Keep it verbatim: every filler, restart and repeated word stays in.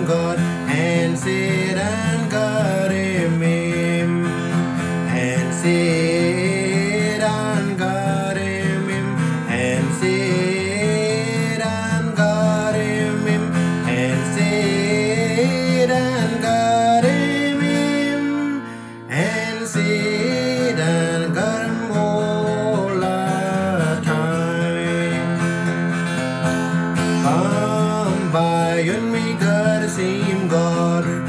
God and sedan karimim and sedan karimim and sedan karimim and sedan karimim and sedan karmola time Bayun mi gar sim gar